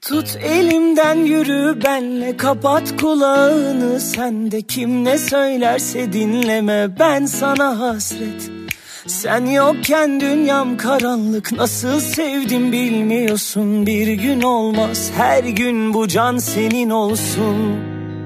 Tut elimden yürü benle, kapat kulağını sen de. Kim ne söylerse dinleme, ben sana hasret. Sen yokken dünyam karanlık, nasıl sevdim bilmiyorsun. Bir gün olmaz her gün bu can senin olsun.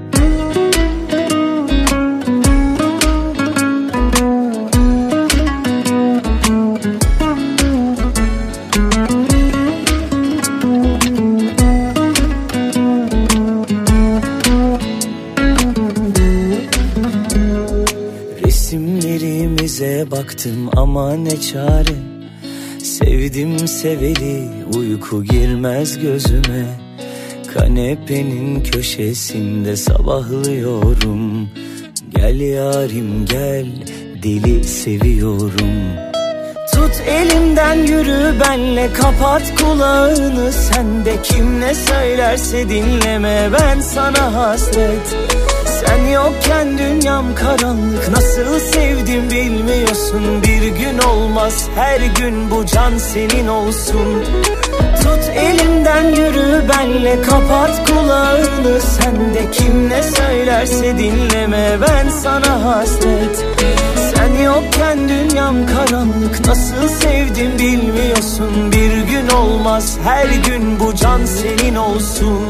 Resimlerimize baktım ama ne çare. Sevdim seveli, uyku girmez gözüme. Kanepenin köşesinde sabahlıyorum. Gel yarim gel, deli seviyorum. Tut elimden yürü benle, kapat kulağını sen de. Kim ne söylerse dinleme, ben sana hasret. Sen yokken dünyam karanlık, nasıl sevdim bilmiyorsun. Bir gün olmaz her gün bu can senin olsun. Tut elimden yürü benle, kapat kulağını sen de. Kim ne söylerse dinleme, ben sana hasret. Sen yokken dünyam karanlık, nasıl sevdim bilmiyorsun. Bir gün olmaz her gün bu can senin olsun.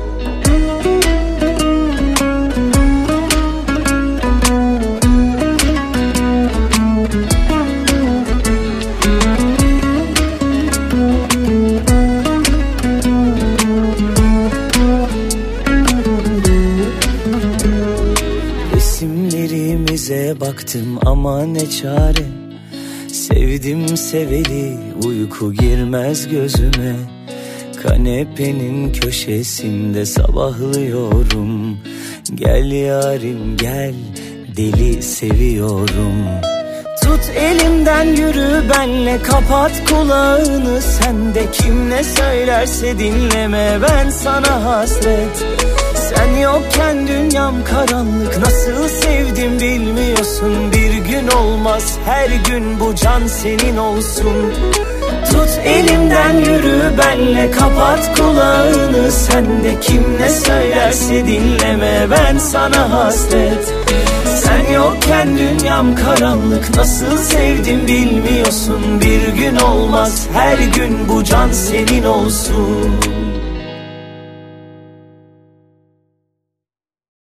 Resimlerimize baktım ama ne çare. Sevdim seveli, uyku girmez gözüme. Kanepenin köşesinde sabahlıyorum. Gel yarim gel, deli seviyorum. Tut elimden yürü benle, kapat kulağını sen de. Kim ne söylerse dinleme, ben sana hasret. Sen yokken dünyam karanlık, nasıl sevdim bilmiyorsun. Bir gün olmaz her gün bu can senin olsun. Tut elimden yürü benle, kapat kulağını sen de. Kim ne söylerse dinleme, ben sana hasret. Sen yokken dünyam karanlık, nasıl sevdim bilmiyorsun. Bir gün olmaz her gün bu can senin olsun.